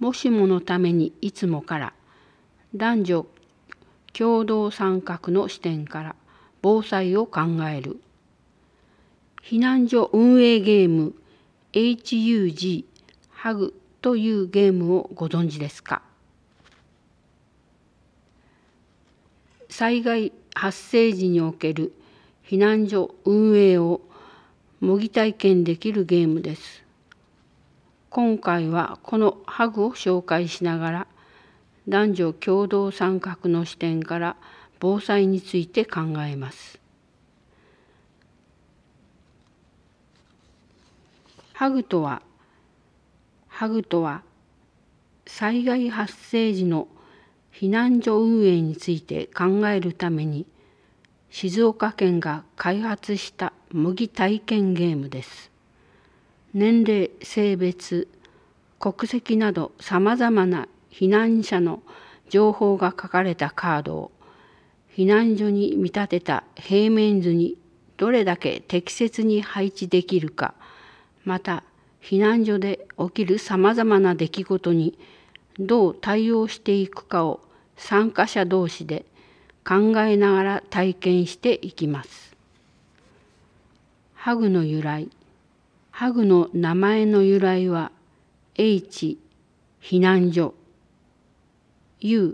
もしものためにいつもから男女共同参画の視点から防災を考える避難所運営ゲーム HUG ハグというゲームをご存知ですか？災害発生時における避難所運営を模擬体験できるゲームです。今回はこのハグを紹介しながら男女共同参画の視点から防災について考えます。ハグとは災害発生時の避難所運営について考えるために静岡県が開発した模擬体験ゲームです。年齢、性別、国籍などさまざまな避難者の情報が書かれたカードを避難所に見立てた平面図にどれだけ適切に配置できるか、また避難所で起きるさまざまな出来事にどう対応していくかを参加者同士で考えながら体験していきます。ハグの由来。ハグの名前の由来は H 避難所、U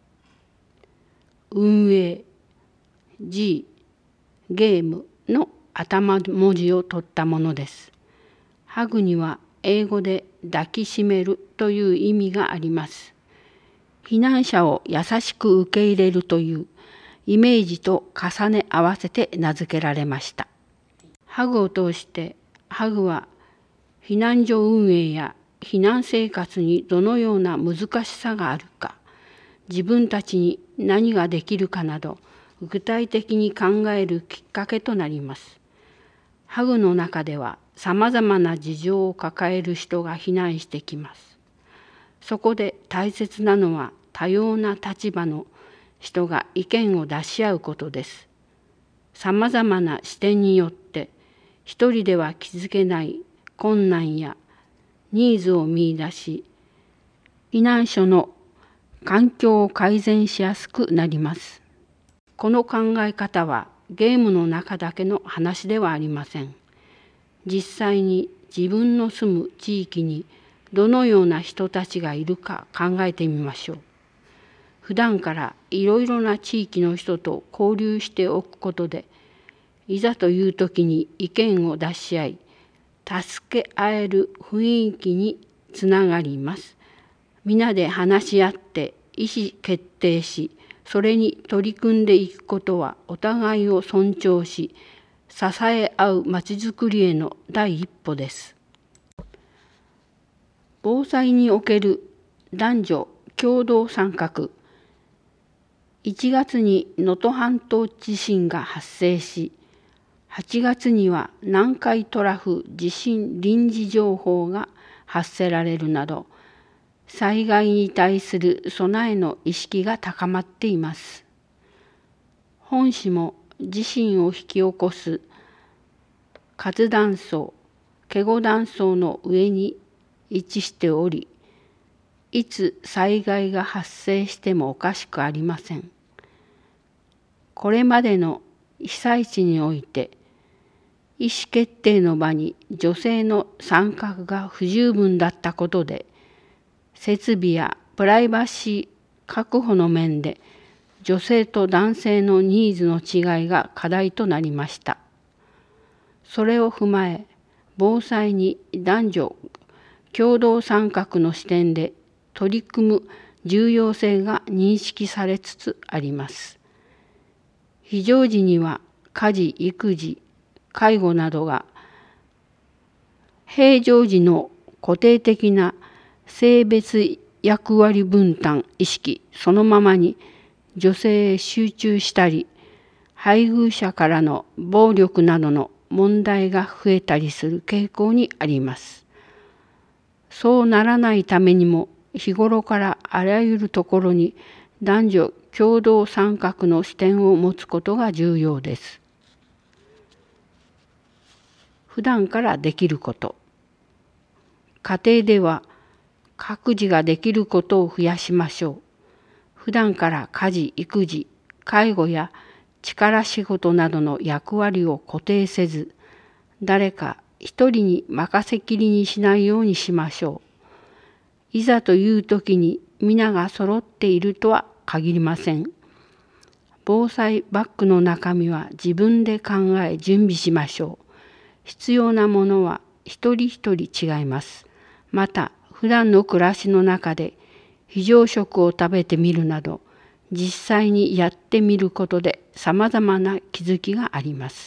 運営、G ゲームの頭文字を取ったものです。ハグには英語で抱きしめるという意味があります。避難者を優しく受け入れるというイメージと重ね合わせて名付けられました。ハグを通してハグは避難所運営や避難生活にどのような難しさがあるか、自分たちに何ができるかなど具体的に考えるきっかけとなります。ハグの中ではさまざまな事情を抱える人が避難してきます。そこで大切なのは多様な立場の人が意見を出し合うことです。さまざまな視点によって一人では気づけない困難やニーズを見出し、避難所の環境を改善しやすくなります。この考え方はゲームの中だけの話ではありません。実際に自分の住む地域にどのような人たちがいるか考えてみましょう。普段からいろいろな地域の人と交流しておくことで、いざという時に意見を出し合い、助け合える雰囲気につながります。皆で話し合って意思決定し、それに取り組んでいくことはお互いを尊重し、支え合うまちづくりへの第一歩です。防災における男女共同参画。1月に能登半島地震が発生し、8月には南海トラフ地震臨時情報が発せられるなど、災害に対する備えの意識が高まっています。本市も地震を引き起こす活断層、ケゴ断層の上に位置しており、いつ災害が発生してもおかしくありません。これまでの被災地において、意思決定の場に女性の参画が不十分だったことで、設備やプライバシー確保の面で女性と男性のニーズの違いが課題となりました。それを踏まえ、防災に男女共同参画の視点で取り組む重要性が認識されつつあります。非常時には家事・育児、介護などが平常時の固定的な性別役割分担意識そのままに女性へ集中したり、配偶者からの暴力などの問題が増えたりする傾向にあります。そうならないためにも日頃からあらゆるところに男女共同参画の視点を持つことが重要です。普段からできること。家庭では各自ができることを増やしましょう。普段から家事、育児、介護や力仕事などの役割を固定せず、誰か一人に任せきりにしないようにしましょう。いざという時に皆が揃っているとは限りません。防災バッグの中身は自分で考え準備しましょう。必要なものは一人一人違います。また普段の暮らしの中で非常食を食べてみるなど、実際にやってみることでさまざまな気づきがあります。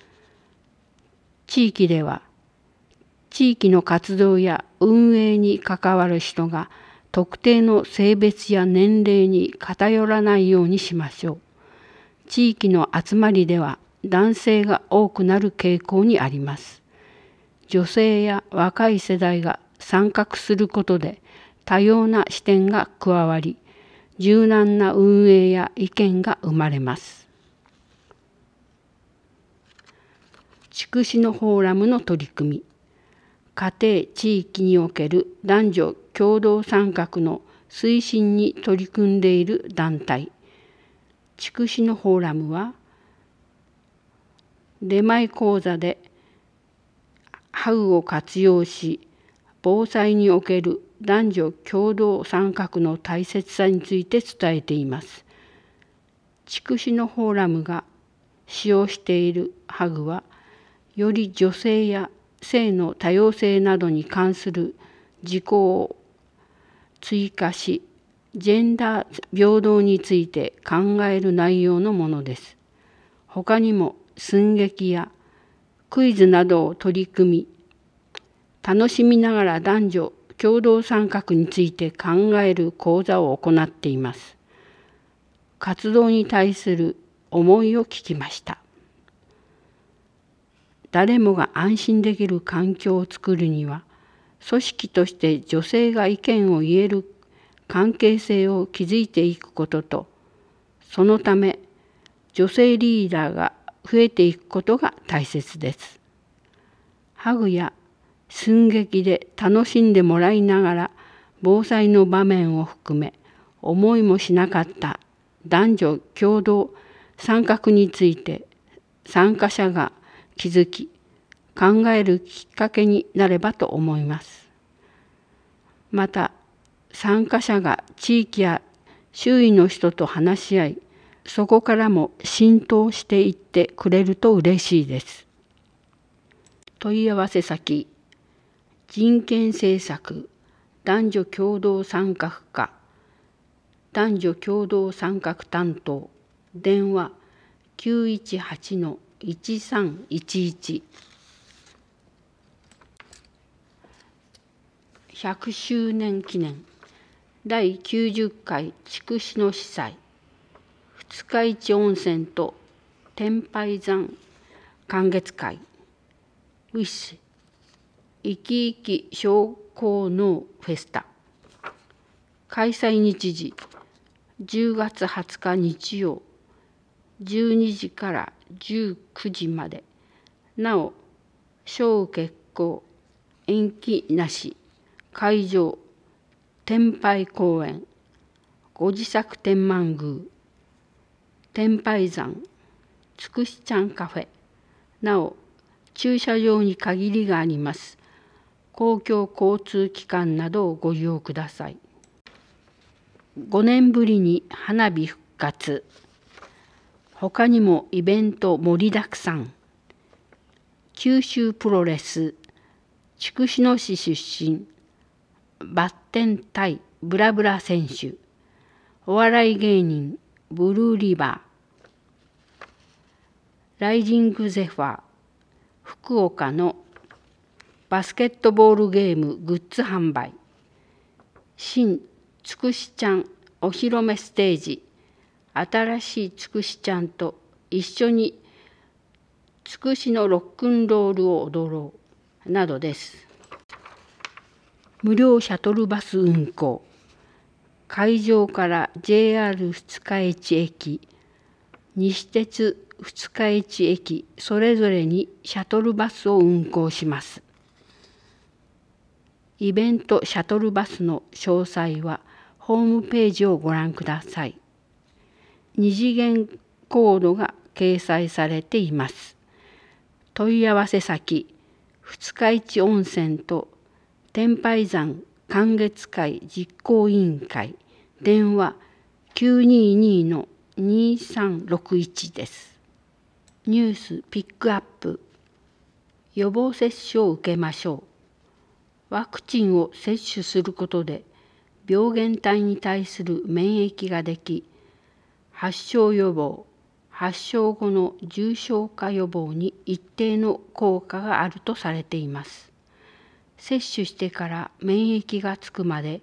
地域では地域の活動や運営に関わる人が特定の性別や年齢に偏らないようにしましょう。地域の集まりでは男性が多くなる傾向にあります。女性や若い世代が参画することで多様な視点が加わり、柔軟な運営や意見が生まれます。筑紫野フォーラムの取り組み。家庭・地域における男女共同参画の推進に取り組んでいる団体。筑紫野フォーラムは、出前講座でハグを活用し、防災における男女共同参画の大切さについて伝えています。筑紫野フォーラムが使用しているハグは、より女性や性の多様性などに関する事項を追加し、ジェンダー平等について考える内容のものです。他にも寸劇やクイズなどを取り組み、楽しみながら男女共同参画について考える講座を行っています。活動に対する思いを聞きました。誰もが安心できる環境を作るには、組織として女性が意見を言える関係性を築いていくことと、そのため女性リーダーが増えていくことが大切です。ハグや寸劇で楽しんでもらいながら防災の場面を含め、思いもしなかった男女共同参画について参加者が気づき、考えるきっかけになればと思います。また、参加者が地域や周囲の人と話し合い、そこからも浸透していってくれると嬉しいです。問い合わせ先、人権政策男女共同参画課、男女共同参画担当、電話 918-1311。100周年記念第90回筑紫野司祭、二日市温泉と天拝山観月会 with 生き生き商工農フェスタ。開催日時10月20日日曜12時から19時まで。なお小受講延期なし。会場天拝公園、ご自作天満宮、天拝山、つくしちゃんカフェ。なお駐車場に限りがあります。公共交通機関などをご利用ください。5年ぶりに花火復活。他にもイベント盛りだくさん。九州プロレス、筑紫野市出身、バッテン対ブラブラ選手、お笑い芸人ブルーリバー、ライジングゼファー、福岡のバスケットボールゲームグッズ販売、新つくしちゃんお披露目ステージ、新しいつくしちゃんと一緒につくしのロックンロールを踊ろうなどです。無料シャトルバス運行。会場から JR 二日市駅、西鉄二日市駅それぞれにシャトルバスを運行します。 イベントシャトルバスの詳細はホームページをご覧ください。二次元コードが掲載されています。問い合わせ先、二日市温泉と天拝山観月会実行委員会、電話 922-2361 です。ニュースピックアップ。予防接種を受けましょう。ワクチンを接種することで病原体に対する免疫ができ、発症予防、発症後の重症化予防に一定の効果があるとされています。接種してから免疫がつくまで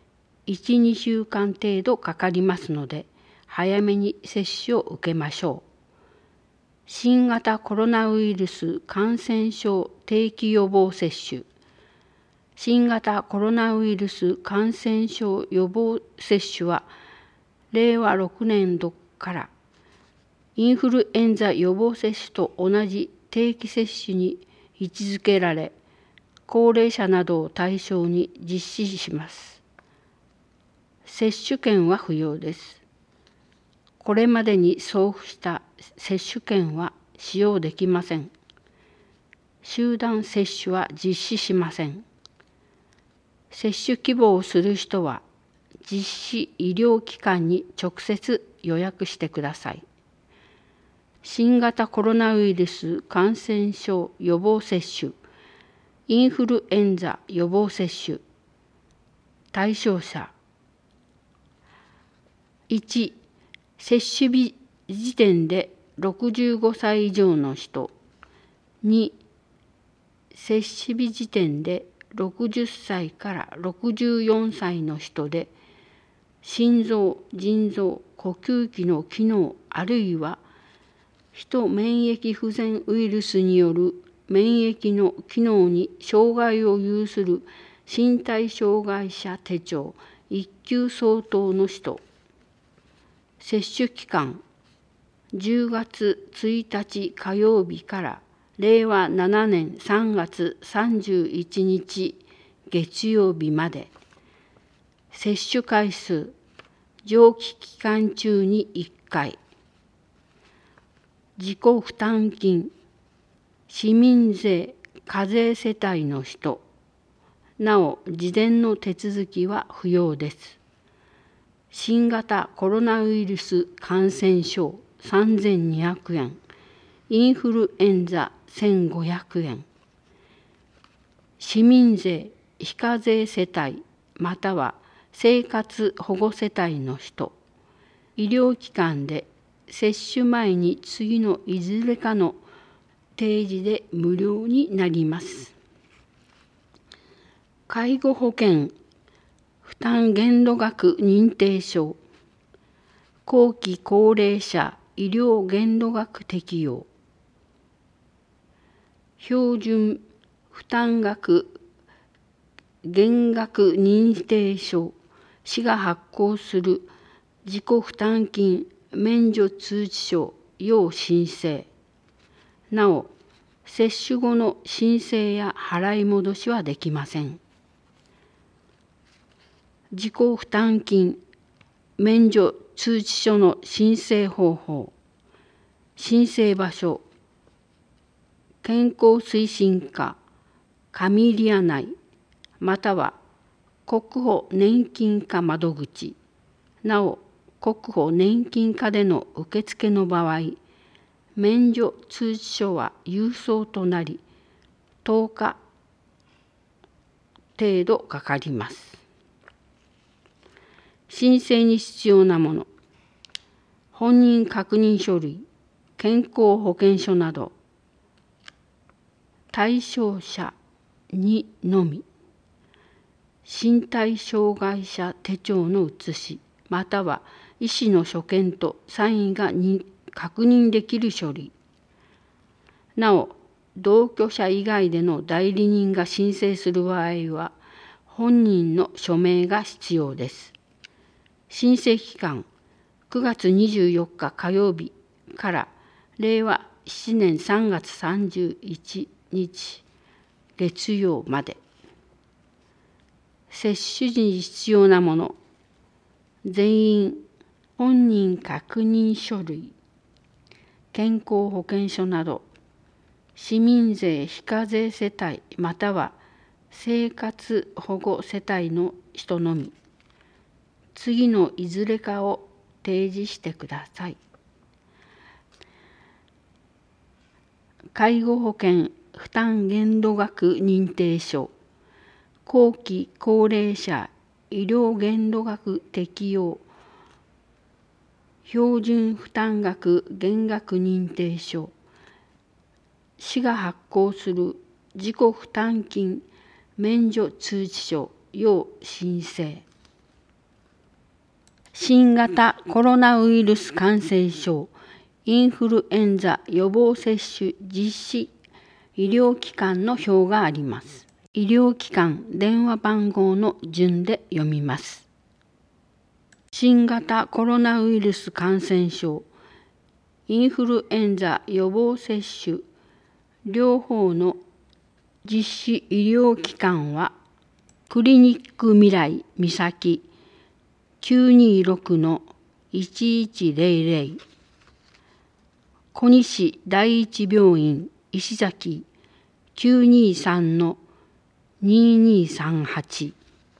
1、2週間程度かかりますので、早めに接種を受けましょう。新型コロナウイルス感染症定期予防接種。新型コロナウイルス感染症予防接種は、令和6年度からインフルエンザ予防接種と同じ定期接種に位置づけられ、高齢者などを対象に実施します。接種券は不要です。これまでに送付した接種券は使用できません。集団接種は実施しません。接種希望をする人は、実施医療機関に直接予約してください。新型コロナウイルス感染症予防接種、インフルエンザ予防接種。対象者。1、接種日時点で65歳以上の人。2、接種日時点で60歳から64歳の人で、心臓、腎臓、呼吸器の機能あるいはヒ免疫不全ウイルスによる免疫の機能に障害を有する身体障害者手帳1級相当の人。接種期間、10月1日火曜日から令和7年3月31日月曜日まで。接種回数、上記期間中に1回。自己負担金、市民税、課税世帯の人。なお、事前の手続きは不要です。新型コロナウイルス感染症3200円。インフルエンザ1500円。市民税、非課税世帯または生活保護世帯の人。医療機関で接種前に次のいずれかの提示で無料になります。介護保険負担限度額認定証。後期高齢者医療限度額適用。標準負担額減額認定証。市が発行する自己負担金免除通知書要申請。なお、接種後の申請や払い戻しはできません。自己負担金免除通知書の申請方法。申請場所、健康推進課カミリア内または国保年金課窓口。なお、国保年金課での受付の場合、免除通知書は郵送となり、10日程度かかります。申請に必要なもの、本人確認書類、健康保険証など、対象者にのみ、身体障害者手帳の写し、または医師の所見とサインが確認できる書類。なお、同居者以外での代理人が申請する場合は、本人の署名が必要です。申請期間、9月24日火曜日から令和7年3月31日月曜まで。 接種時に必要なもの、全員本人確認書類、健康保険証など、市民税非課税世帯または生活保護世帯の人のみ、次のいずれかを提示してください。介護保険負担限度額認定書、後期高齢者医療限度額適用、標準負担額減額認定書、市が発行する自己負担金免除通知書要申請。新型コロナウイルス感染症インフルエンザ予防接種実施医療機関の表があります。医療機関電話番号の順で読みます。新型コロナウイルス感染症インフルエンザ予防接種両方の実施医療機関はクリニック未来三崎 926-1100 小西第一病院石崎 923-2238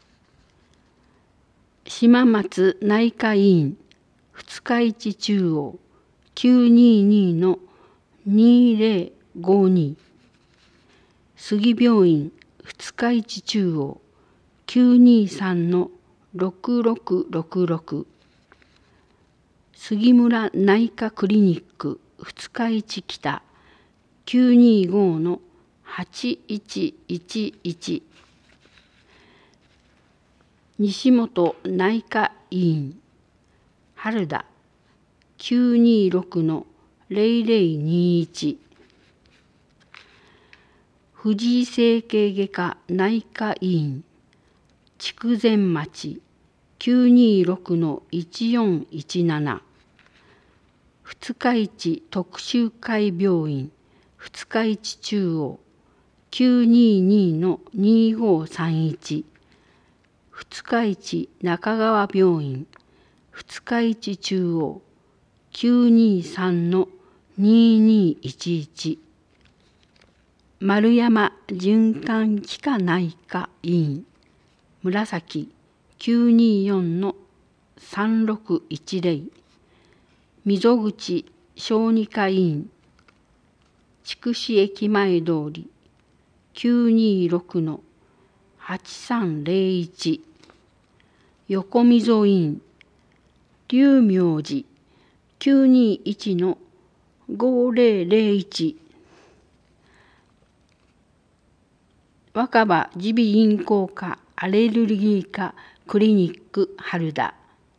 島松内科医院二日市中央 922-2052 杉病院二日市中央 923-6666 杉村内科クリニック二日市北 925-8111 西本内科医院原田 926-0021 藤井整形外科内科医院筑前町 926-1417 二日市特集会病院二日市中央 922-2531 二日市中川病院二日市中央 923-2211 丸山循環器科内科医院紫 924-3610 溝口小児科医院筑紫駅前通り 926-8301 横溝医院龍明寺 921-5001 若葉耳鼻咽喉科アレルギー科クリニック春田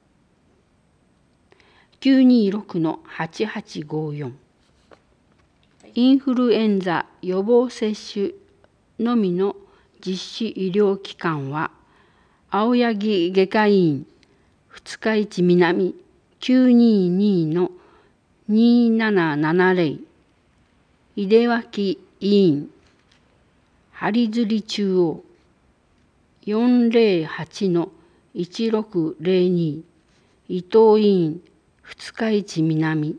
926-8854 インフルエンザ予防接種のみの実施医療機関は青柳外科医院二日市南 922-2770 井出脇医院針釣中央 408-1602 伊藤医院二日市南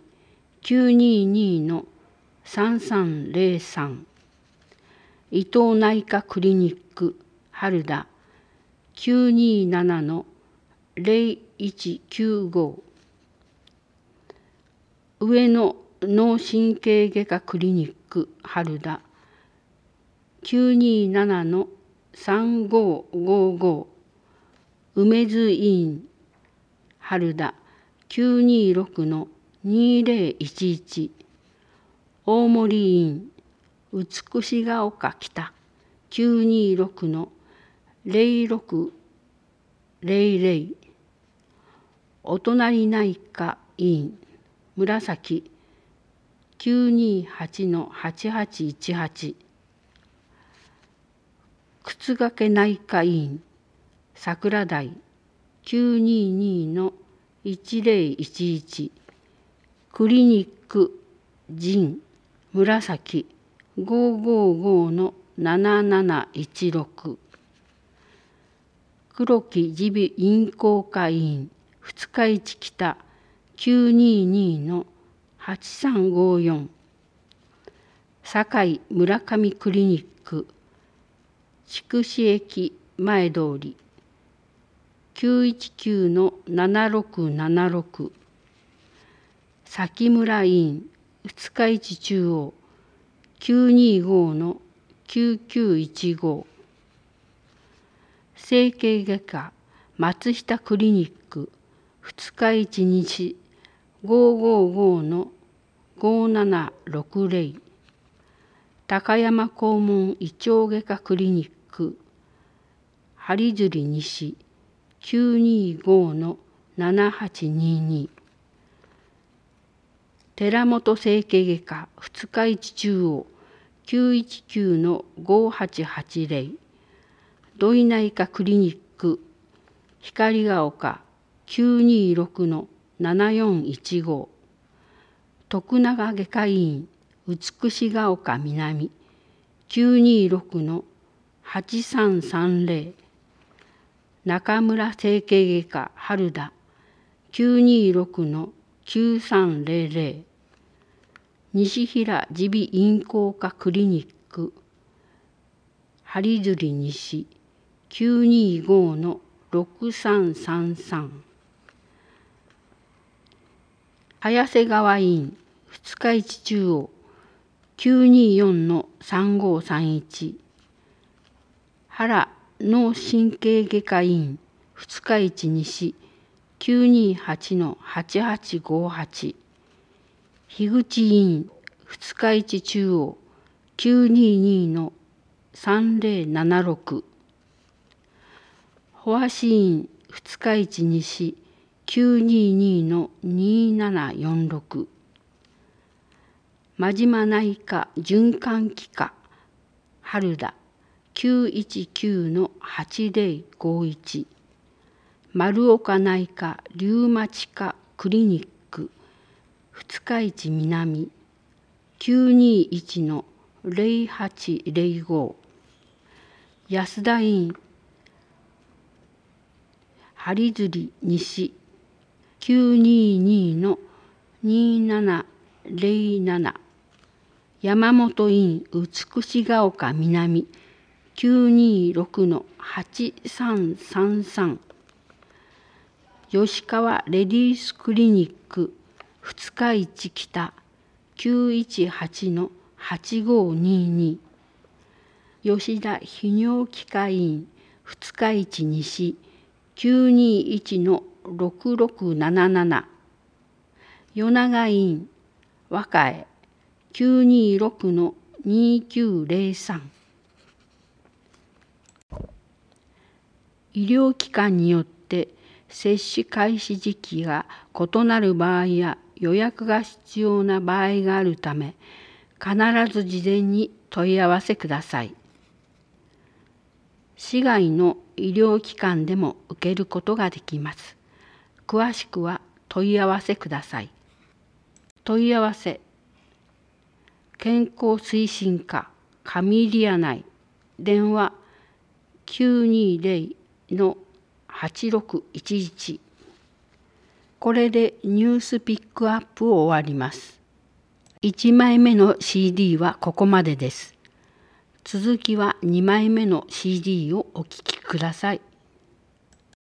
922-3303 伊藤内科クリニック春田 927-0195 上野脳神経外科クリニック春田 927-3555 梅津医院春田 926-2011 大森医院美ヶ丘北 926-0600 お隣内科医院紫 928-8818 靴掛内科医院桜台 922-1011 クリニック神紫 555-7716 黒木耳鼻咽喉科医院二日市北922-8354堺村上クリニック筑紫駅前通り919-7676崎村医院二日市中央925-9915整形外科松下クリニック二日市西555-5760高山肛門胃腸外科クリニック針釣西925-7822寺本整形外科二日市中央919-5880土井内科クリニック光が丘926-7415徳永外科医院美が丘南926-8330中村整形外科春田926-9300西平耳鼻咽喉科クリニック針釣西925-6333早瀬川医院二日市中央924-3531原脳神経外科医院二日市西928-8858樋口医院二日市中央922-3076保橋医院二日市西922-2746真島内科循環器科春田919-8051丸岡内科リウマチ科クリニック二日市南921-0805安田院針釣西922-2707山本院美が丘南926-8333吉川レディースクリニック二日市北918-8522吉田泌尿器科医院二日市西921-6677与永院和歌江926-2903医療機関によって接種開始時期が異なる場合や予約が必要な場合があるため、必ず事前に問い合わせください。市外の医療機関でも受けることができます。詳しくは問い合わせください。問い合わせ健康推進課カミリア内電話920-8611これでニュースピックアップを終わります。1枚目の CD はここまでです。続きは2枚目の CD をお聴きください。